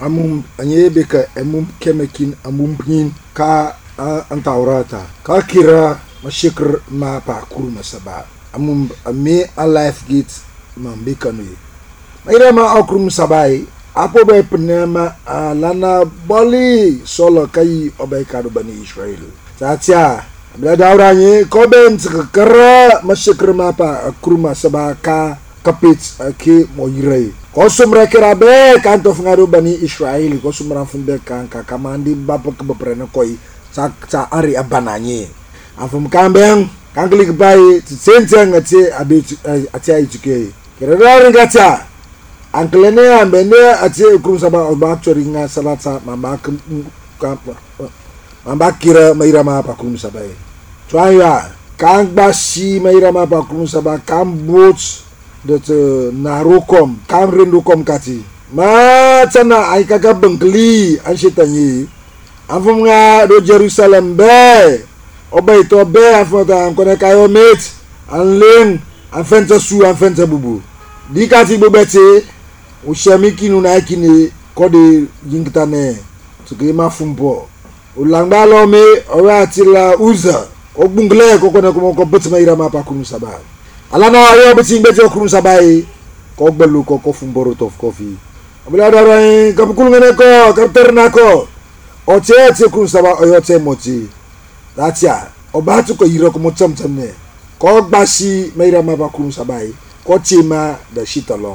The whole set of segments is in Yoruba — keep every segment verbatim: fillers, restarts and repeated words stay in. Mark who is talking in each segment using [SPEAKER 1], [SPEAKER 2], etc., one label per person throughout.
[SPEAKER 1] amum anye beka emum kemekin amum pin ka antaurata ka kira mashikr ma pa kurma saba amum me a life gate man beka no mayra ma akrum sabai apo be pnema lana boli solo kai obay kadu bani Israel tatia bila dauranye ko ben kara mashikr ma pa kurma saba ka kapit ke moyire ko sumra kirabe kanto fngaro bani Israel ko sumra funde kan ka kamandi bapa ke beprena koi sa sa ari abananye afum kambeng kanklik bai tsenseng ati abi ati aituke kirara ngata anklene ambene ati krum saba oba choringa salata mama kam mama kira mairama pa krum saba twaya kang basi mairama pa krum saba kambots dat narukom kan rindukom kati ma tana ay kaga bengkli an shitanye afum nga do Jerusalem be obay to be afota an kone kayo met an ling an fenta su an fenta bubu di kati bubete o shamiki nu na kini kode yingtane tuke ma fumbo o langba lo me o atila uza o bungle ko kone ko ko betma irama pa kunu saba alana ayo beting bete krum sabai ko belu ko ko fumboro tof kofi abula darai kapukul ngene ko kapterna ko o tete krum saba oyo te moti datia obatu ko yiro ko motam tamne ko gbasi meira ma ba krum sabai ko tima da shitalom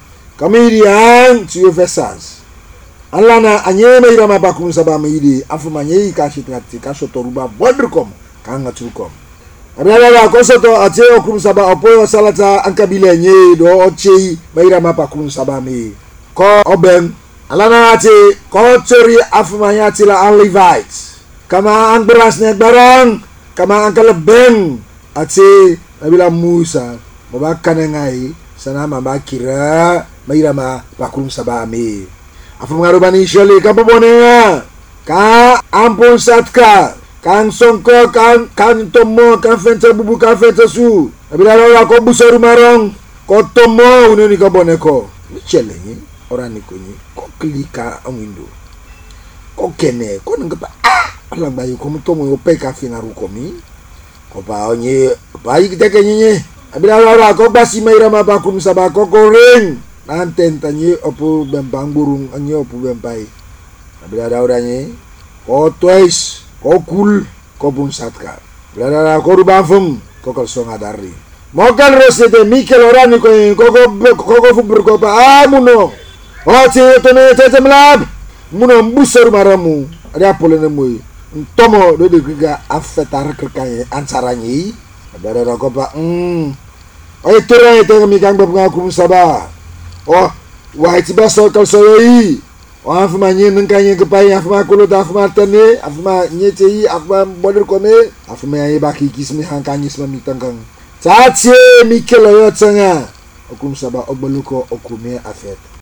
[SPEAKER 1] kamirian tu versas alana anye meira ma ba krum saba meidi afuma nye ka shitrati ka sotoruba bodrukom kanga trukom abala ko soto ate okrum saba opoyo salata ankabile nye do ochi maira mapa krum saba me ko oben alana ate ko tori afumanya tila an Levites kama an beras ne barang kama an kaleben ate nabila Musa baba kanengai sana mama kira maira mapa krum saba me afumaro bani shole ka bobonenga ka ampon satka kan songko kan kan tomo kan fenta bubu kan fenta su abila la ko busaru marong ko tomo unoni ka boneko michele ni orani ko ni ko klika an window ko kene ko ngaba ah ala bayi ko tomo yo pe ka finaru ko mi ko ba onye bayi teke nyenye abila la ko basi maira ma ba kum saba ko ko ring nanten tanye opo bembang burung anyo opo bempai abila dauranye ko twice ko kul ko bun satka bladara ko rubafum ko ko songa dari mogal rosete mikel orani ko ko ko ko fubur ko pa amuno o ti to ne tete mlab muno mbusur maramu ada polene moy tomo do de giga afetar kerkaye ansaranyi bladara ko pa mm o itura ite mi kang bab ngaku saba oh wa itiba so kal soyi wa afuma nyi nkanye kepai afuma kulo da afuma tane afuma nyetei afuma boder kome afuma yi baki kismi hankanye sma mitangang tsatie mikelo yo tsanga okum saba oboluko okume afet